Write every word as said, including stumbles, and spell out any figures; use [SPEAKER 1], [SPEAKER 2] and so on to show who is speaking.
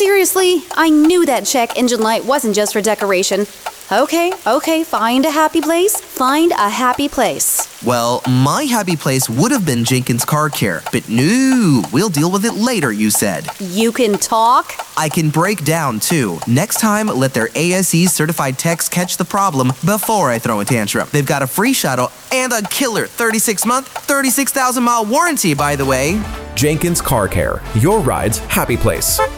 [SPEAKER 1] seriously, I knew that check engine light wasn't just for decoration. Okay, okay, find a happy place. Find a happy place.
[SPEAKER 2] Well, my happy place would have been Jenkins Car Care, but no, we'll deal with it later, you said.
[SPEAKER 1] You can talk?
[SPEAKER 2] I can break down, too. Next time, let their A S E certified techs catch the problem before I throw a tantrum. They've got a free shuttle and a killer thirty-six month, thirty-six thousand mile warranty, by the way.
[SPEAKER 3] Jenkins Car Care, your ride's happy place.